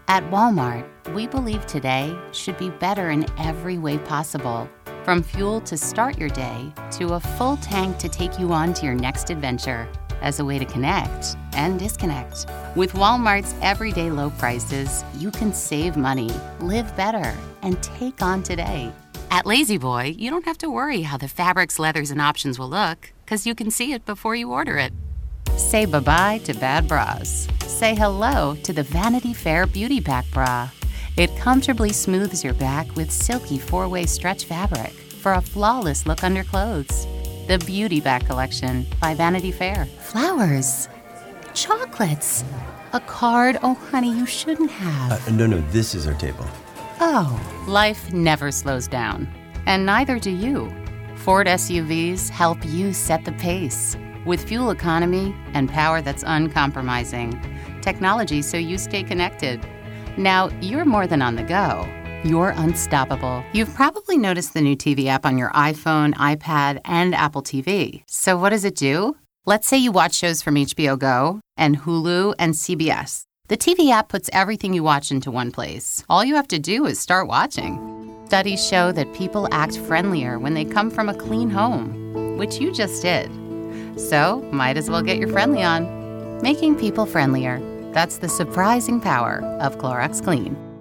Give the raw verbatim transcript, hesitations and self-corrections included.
At Walmart, we believe today should be better in every way possible. From fuel to start your day to a full tank to take you on to your next adventure, as a way to connect and disconnect. With Walmart's everyday low prices, you can save money, live better, and take on today. At La-Z-Boy, you don't have to worry how the fabrics, leathers, and options will look, because you can see it before you order it. Say bye-bye to bad bras. Say hello to the Vanity Fair Beauty Back Bra. It comfortably smooths your back with silky four-way stretch fabric for a flawless look under clothes. The Beauty Back Collection by Vanity Fair. Flowers. Chocolates. A card. Oh, honey, you shouldn't have. Uh, no, no, this is our table. Oh, life never slows down. And neither do you. Ford S U Vs help you set the pace with fuel economy and power that's uncompromising. Technology so you stay connected. Now, you're more than on the go. You're unstoppable. You've probably noticed the new T V app on your iPhone, iPad, and Apple T V. So what does it do? Let's say you watch shows from H B O Go and Hulu and C B S. The T V app puts everything you watch into one place. All you have to do is start watching. Studies show that people act friendlier when they come from a clean home, which you just did. So might as well get your friendly on. Making people friendlier. That's the surprising power of Clorox Clean.